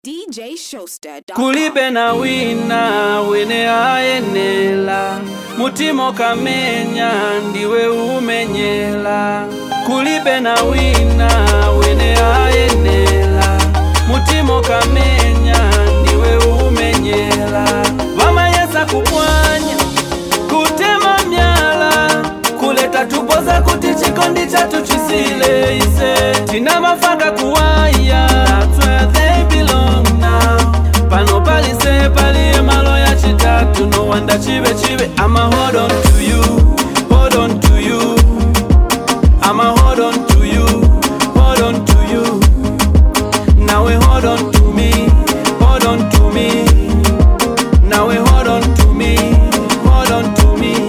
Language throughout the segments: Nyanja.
DJ Showster. Kulibe na wina wene ayenela Mutimo kamenya ndiwe umenyela Kulibe na wina wene ayenela Mutimo kamenya ndiwe umenyela Vama yesa kupwanya kutema myala Kuleta tupoza kuti chikondi chatu chisile ise Tina mafaka kuwaya That's where they belong now Pano palise pali malo ya chitatu No wonder chive chive I'ma hold on to you Hold on to you I'ma hold on to you Hold on to you Now we hold on to me Hold on to me Now we hold on to me Hold on to me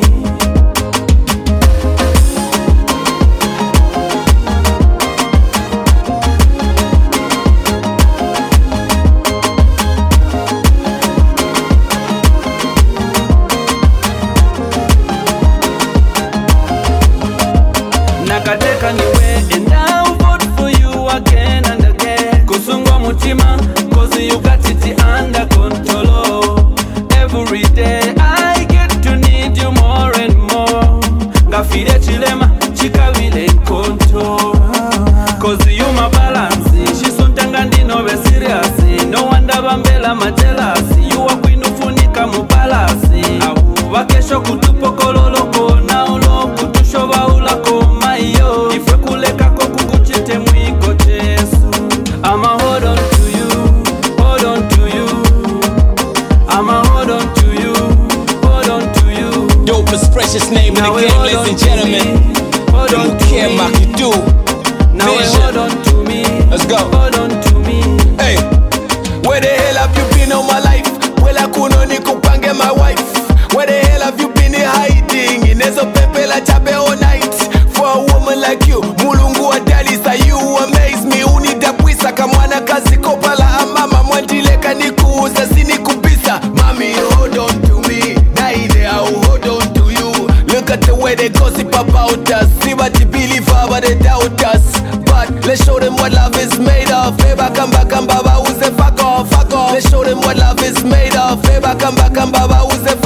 Nakateka niwe and I'll vote for you again and again Kusungwa mutima cause you got it under control Every day I get to need you more and more Ngafire chilema chikawile control Cause you my balance Shisuntanga ndino be serious No wonder bambela majelasi You are queen ufunika mupalasi Awu wakesho kutupokololoko na ulo kutushoba ulako mayo Ifwe kuleka kukuchite mwiko Jesu I'ma hold on to you Hold on to you I'ma hold on to you Hold on to you Dopest precious name in the game, ladies and gentlemen. Don't care, Mark, you do. Now hold on to me. Let's go. Hold on to me. Hey, where the hell have you been all my life? Well, I couldn't nikupange my wife. Where the hell have you been hiding? Inezo pepe la chape all night. For a woman like you, mulungu adalisa, you amaze me. Unidapwisa kamwana kazi kopala amama mwandileka nikuuza sinikupisa. Mami, hold on to me. Naide, I'll hold on to you. Look at the way they gossip about us. See what you believe but they doubt us. But let's show them what love is made of. Eba kamba kamba ba uze fuck off, fuck off. Let's show them what love is made of. Eba kamba kamba ba uze